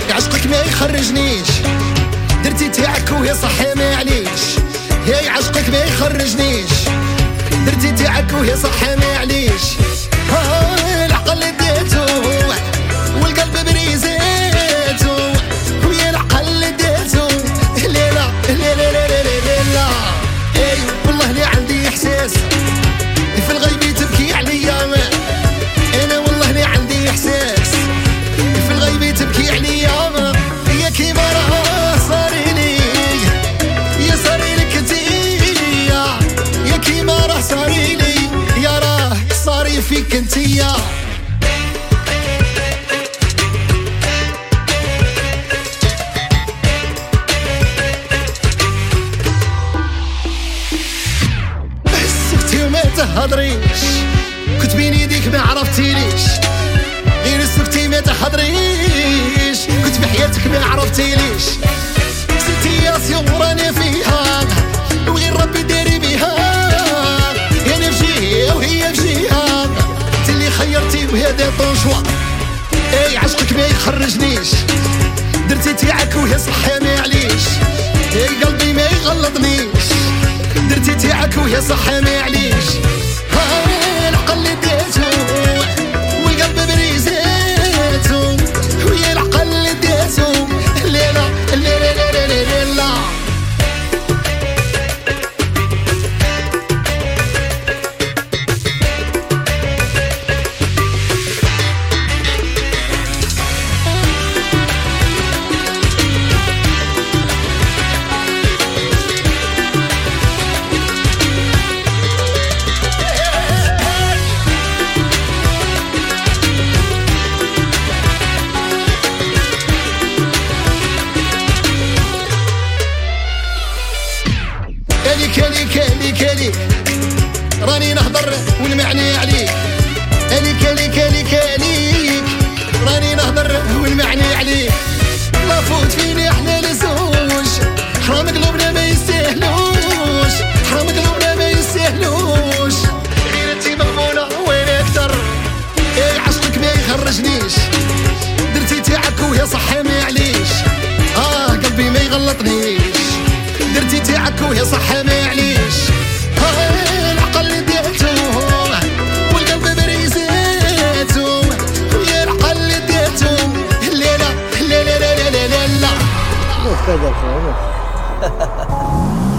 عشقك ما يخرجنيش، درتي تاعك وهي صحي ما عليش. هاي عشقك ما يخرجنيش، درتي تاعك وهي صحي ما عليش. العقل ديتو والقلب بريزيتو، ويا العقل ديتو ليلة ليلة ليلة ليلة. اي والله لي عندي احساس في الغيب تبكي عليا، انا والله لي عندي احساس في الغيب تبكي عليا. يا كيما راه صاري لي، يا صاري لك انتيا، يا كيما راه صاري لي، يا راه صاري فيك انتيا. سكتي وما تهضريش، كنت بين يديك ما عرفتيليش. غير سكتي ما تهضريش، كنت بحياتك ما عرفتيليش. سيتياسيون راني فيها وغير ربي داري بيها، انا بجهه وهي بجهه، انت اللي خيرتي وهذا طون شوا. اي عشقك ما يخرجنيش، درتي تاعك وهي صحي ما عليش. اي قلبي ما يغلطنيش، درتي تاعك وهي صحي ما عليش. العقل ديتو والقلب بريزيتو، ويا العقل ديتو ليلة ليلة ليلة ليلة. كالي راني نهضر والمعني عليك. كالي راني نهضر والمعني عليك. لا فوت فيني احنا لزوج، حرام قلوبنا ما يستاهلوش، حرام قلوبنا ما يستاهلوش. غير انتي مغبونة وين اكتر. اي عشقك ما يخرجنيش، درتي تاعك وهي صحي ما عليش. قلبي ما يغلطنيش، درتي تاعك وهي صحي ما عليش. العقل ديتو والقلب بريزيتو، ويا العقل ديتو ليلة ليلة ليلة ليلة.